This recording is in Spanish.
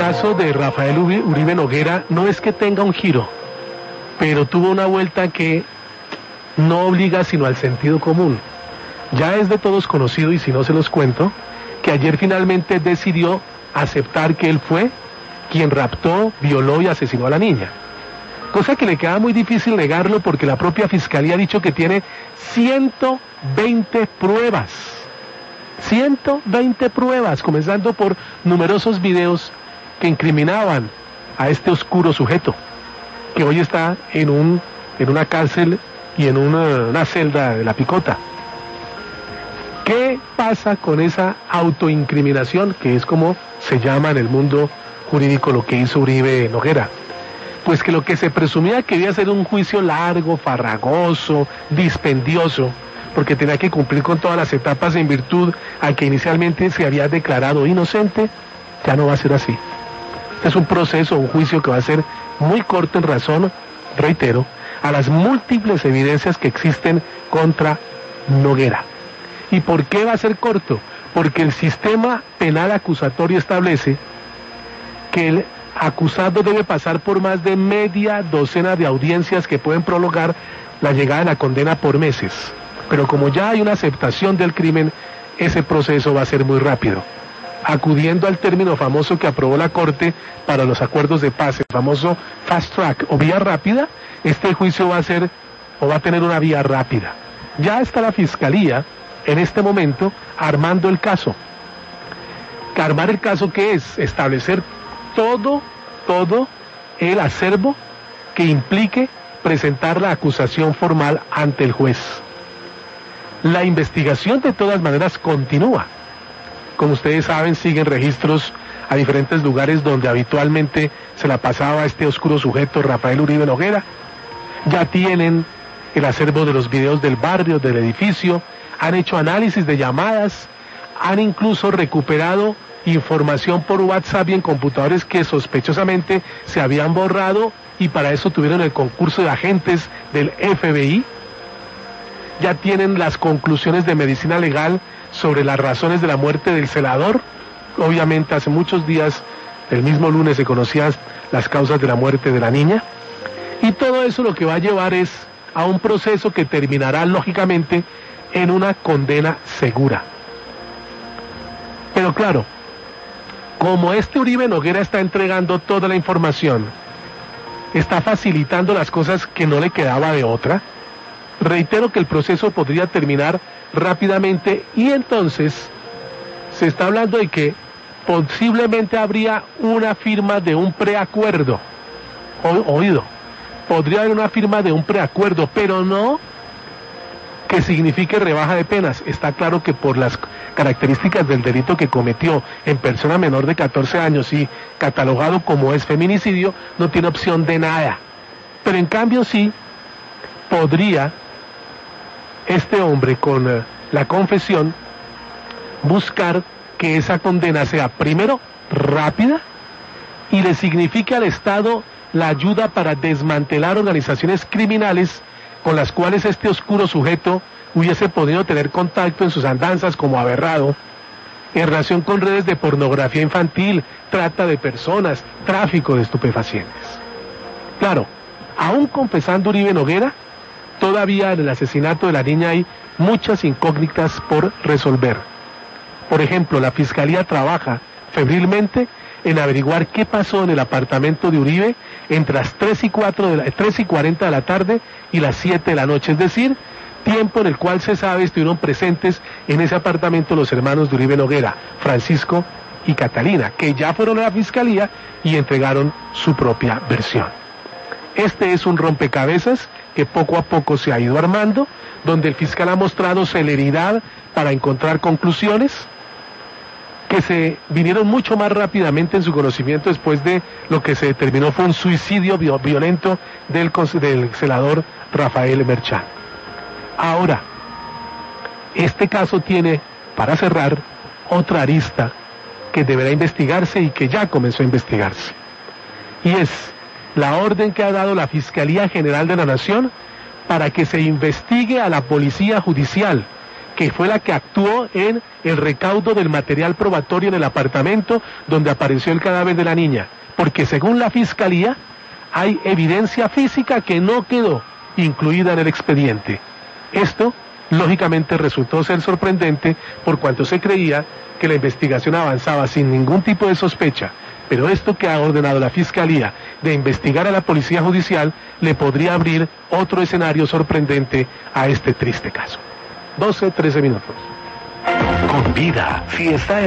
caso de Rafael Uribe Noguera no es que tenga un giro, pero tuvo una vuelta que no obliga sino al sentido común. Ya es de todos conocido, y si no se los cuento, que ayer finalmente decidió aceptar que él fue quien raptó, violó y asesinó a la niña. Cosa que le queda muy difícil negarlo porque la propia Fiscalía ha dicho que tiene 120 pruebas. 120 pruebas, comenzando por numerosos videos que incriminaban a este oscuro sujeto, que hoy está en una cárcel y en una celda de La Picota. ¿Qué pasa con esa autoincriminación, que es como se llama en el mundo jurídico lo que hizo Uribe Noguera? Pues que lo que se presumía que debía ser un juicio largo, farragoso, dispendioso, porque tenía que cumplir con todas las etapas en virtud a que inicialmente se había declarado inocente, ya no va a ser así. Es un proceso, un juicio que va a ser muy corto en razón, reitero, a las múltiples evidencias que existen contra Noguera. ¿Y por qué va a ser corto? Porque el sistema penal acusatorio establece que el acusado debe pasar por más de media docena de audiencias que pueden prolongar la llegada de la condena por meses. Pero como ya hay una aceptación del crimen, ese proceso va a ser muy rápido. Acudiendo al término famoso que aprobó la Corte para los acuerdos de paz, el famoso fast track o vía rápida, este juicio va a tener una vía rápida. Ya está la Fiscalía en este momento armando el caso. Armar el caso, ¿qué es? Establecer todo el acervo que implique presentar la acusación formal ante el juez. La investigación de todas maneras continúa. Como ustedes saben, siguen registros a diferentes lugares donde habitualmente se la pasaba este oscuro sujeto, Rafael Uribe Noguera. Ya tienen el acervo de los videos del barrio, del edificio, han hecho análisis de llamadas, han incluso recuperado información por WhatsApp y en computadores que sospechosamente se habían borrado, y para eso tuvieron el concurso de agentes del FBI. Ya tienen las conclusiones de medicina legal sobre las razones de la muerte del celador. Obviamente hace muchos días, el mismo lunes, se conocían las causas de la muerte de la niña. Y todo eso lo que va a llevar es a un proceso que terminará lógicamente en una condena segura. Pero claro, como este Uribe Noguera está entregando toda la información, está facilitando las cosas que no le quedaba de otra, reitero que el proceso podría terminar rápidamente, y entonces se está hablando de que posiblemente habría una firma de un preacuerdo. Podría haber una firma de un preacuerdo, pero no que signifique rebaja de penas. Está claro que por las características del delito que cometió en persona menor de 14 años y catalogado como es feminicidio, no tiene opción de nada. Pero en cambio sí podría este hombre, con la confesión, buscar que esa condena sea primero rápida y le signifique al Estado la ayuda para desmantelar organizaciones criminales con las cuales este oscuro sujeto hubiese podido tener contacto en sus andanzas como aberrado, en relación con redes de pornografía infantil, trata de personas, tráfico de estupefacientes. Claro, aún confesando Uribe Noguera, todavía en el asesinato de la niña hay muchas incógnitas por resolver. Por ejemplo, la Fiscalía trabaja febrilmente en averiguar qué pasó en el apartamento de Uribe entre las 3:40 de la tarde y las 7 de la noche, es decir, tiempo en el cual se sabe estuvieron presentes en ese apartamento los hermanos de Uribe Noguera, Francisco y Catalina, que ya fueron a la Fiscalía y entregaron su propia versión. Este es un rompecabezas que poco a poco se ha ido armando, donde el fiscal ha mostrado celeridad para encontrar conclusiones que se vinieron mucho más rápidamente en su conocimiento después de lo que se determinó fue un suicidio violento del celador Rafael Merchán. Ahora, este caso tiene, para cerrar, otra arista que deberá investigarse y que ya comenzó a investigarse. Y es la orden que ha dado la Fiscalía General de la Nación para que se investigue a la Policía Judicial, que fue la que actuó en el recaudo del material probatorio en el apartamento donde apareció el cadáver de la niña, porque según la Fiscalía hay evidencia física que no quedó incluida en el expediente. Esto, lógicamente, resultó ser sorprendente por cuanto se creía que la investigación avanzaba sin ningún tipo de sospecha, pero esto que ha ordenado la Fiscalía de investigar a la Policía Judicial le podría abrir otro escenario sorprendente a este triste caso. 12, 13 minutos. Con vida, si está